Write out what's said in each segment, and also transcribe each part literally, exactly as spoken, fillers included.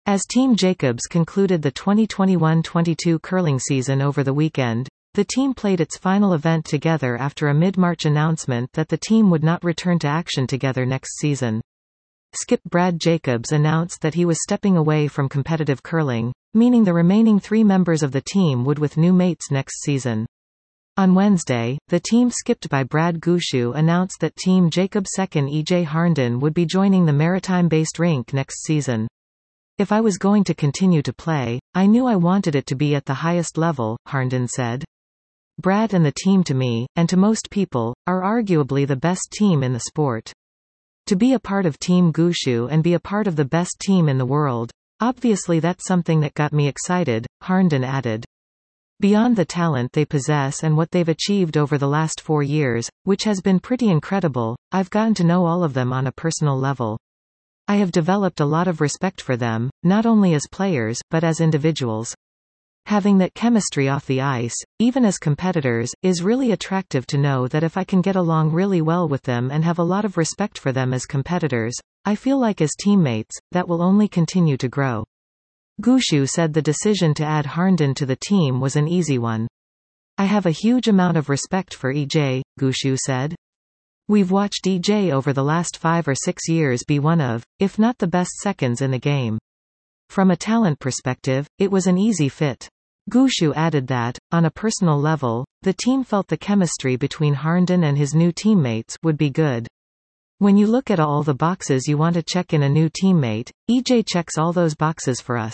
As Team Jacobs concluded the twenty twenty-one twenty-two curling season over the weekend, the team played its final event together after a mid-March announcement that the team would not return to action together next season. Skip Brad Jacobs announced that he was stepping away from competitive curling, meaning the remaining three members of the team would with new mates next season. On Wednesday, the team skipped by Brad Gushue announced that Team Jacobs' second E J Harnden would be joining the maritime-based rink next season. "If I was going to continue to play, I knew I wanted it to be at the highest level," Harnden said. "Brad and the team to me, and to most people, are arguably the best team in the sport. To be a part of Team Gushue and be a part of the best team in the world, obviously that's something that got me excited," Harnden added. "Beyond the talent they possess and what they've achieved over the last four years, which has been pretty incredible, I've gotten to know all of them on a personal level. I have developed a lot of respect for them, not only as players, but as individuals. Having that chemistry off the ice, even as competitors, is really attractive to know that if I can get along really well with them and have a lot of respect for them as competitors, I feel like as teammates, that will only continue to grow." Gushue said the decision to add Harnden to the team was an easy one. "I have a huge amount of respect for E J," Gushue said. "We've watched E J over the last five or six years be one of, if not the best seconds in the game. From a talent perspective, it was an easy fit." Gushue added that, on a personal level, the team felt the chemistry between Harnden and his new teammates would be good. "When you look at all the boxes you want to check in a new teammate, E J checks all those boxes for us."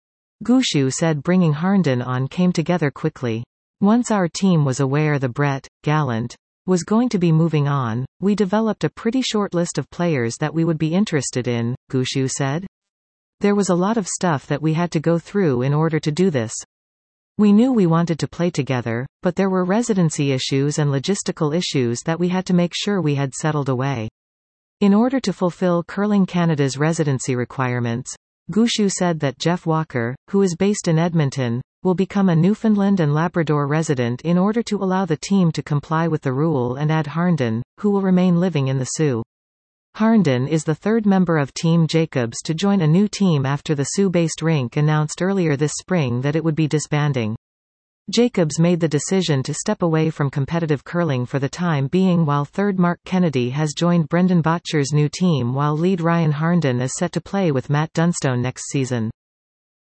Gushue said bringing Harnden on came together quickly. "Once our team was aware the Brett Gallant was going to be moving on, we developed a pretty short list of players that we would be interested in," Gushue said. "There was a lot of stuff that we had to go through in order to do this. We knew we wanted to play together, but there were residency issues and logistical issues that we had to make sure we had settled away. In order to fulfill Curling Canada's residency requirements," Gushue said that Jeff Walker, who is based in Edmonton, will become a Newfoundland and Labrador resident in order to allow the team to comply with the rule and add Harnden, who will remain living in the Soo. Harnden is the third member of Team Jacobs to join a new team after the Soo-based rink announced earlier this spring that it would be disbanding. Jacobs made the decision to step away from competitive curling for the time being, while third Mark Kennedy has joined Brendan Bottcher's new team, while lead Ryan Harnden is set to play with Matt Dunstone next season.